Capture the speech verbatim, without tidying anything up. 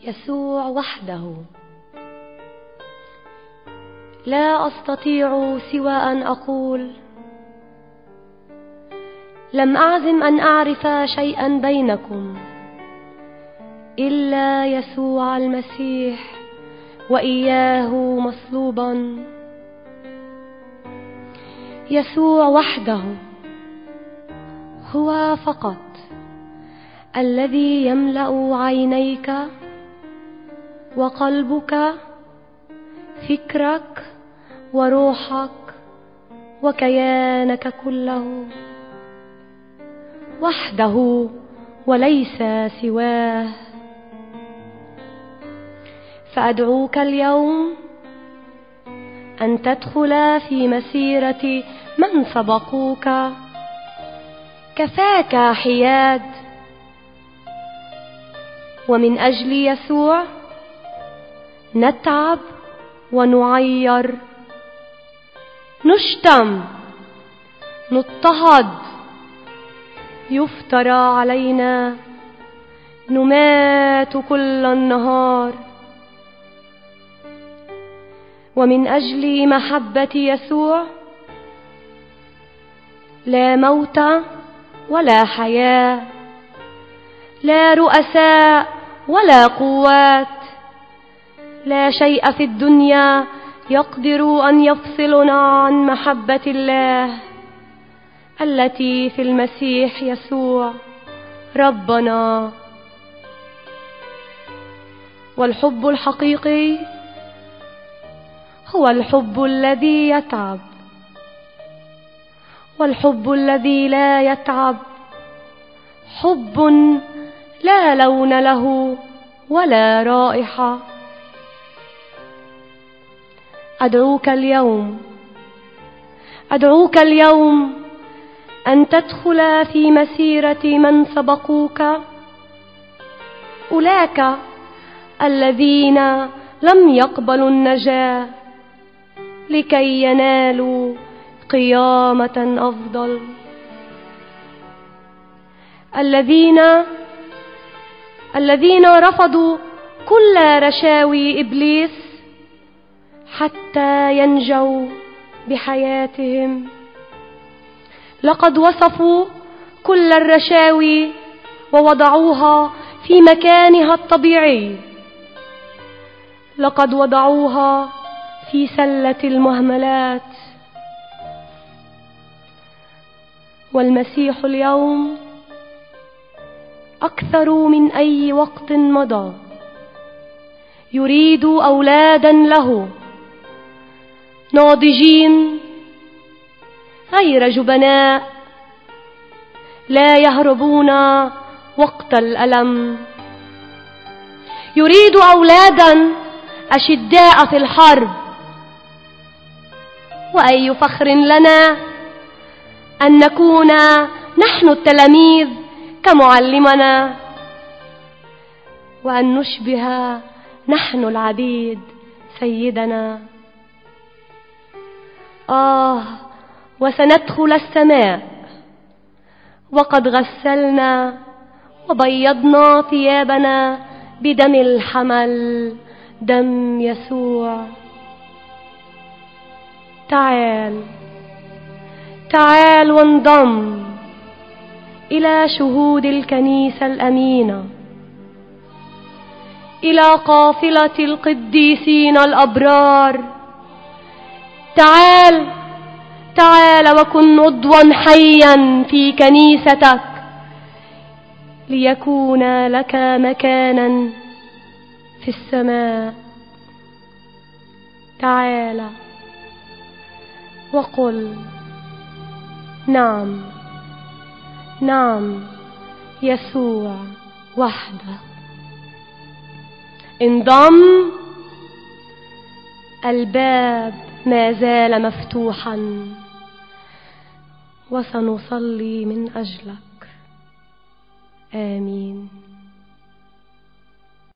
يسوع وحده. لا أستطيع سوى أن أقول: لم أعزم أن أعرف شيئا بينكم إلا يسوع المسيح وإياه مصلوبا. يسوع وحده هو فقط الذي يملأ عينيك وقلبك، فكرك وروحك وكيانك كله، وحده وليس سواه. فأدعوك اليوم أن تدخل في مسيرة من سبقوك. كفاك حياد، ومن أجل يسوع نتعب ونعير، نشتم، نضطهد، يفترى علينا، نمات كل النهار. ومن أجل محبة يسوع لا موت ولا حياة، لا رؤساء ولا قوات، لا شيء في الدنيا يقدر أن يفصلنا عن محبة الله التي في المسيح يسوع ربنا. والحب الحقيقي هو الحب الذي يتعب، والحب الذي لا يتعب حب لا لون له ولا رائحة. أدعوك اليوم أدعوك اليوم أن تدخل في مسيرة من سبقوك، أولئك الذين لم يقبلوا النجاة لكي ينالوا قيامة أفضل، الذين الذين رفضوا كل رشاوي إبليس حتى ينجوا بحياتهم. لقد وصفوا كل الرشاوي ووضعوها في مكانها الطبيعي، لقد وضعوها في سلة المهملات. والمسيح اليوم أكثر من أي وقت مضى يريد أولادا له ناضجين غير جبناء، لا يهربون وقت الألم. يريد أولادا أشداء في الحرب. وأي فخر لنا أن نكون نحن التلاميذ كمعلمنا، وأن نشبه نحن العبيد سيدنا. آه، وسندخل السماء وقد غسلنا وبيضنا ثيابنا بدم الحمل، دم يسوع. تعال تعال وانضم إلى شهود الكنيسة الأمينة، إلى قافلة القديسين الأبرار. تعال تعال وكن عضوا حيا في كنيستك ليكون لك مكانا في السماء. تعال وقل: نعم نعم يسوع وحده. انضم، الباب ما زال مفتوحا، وسنصلي من أجلك. آمين.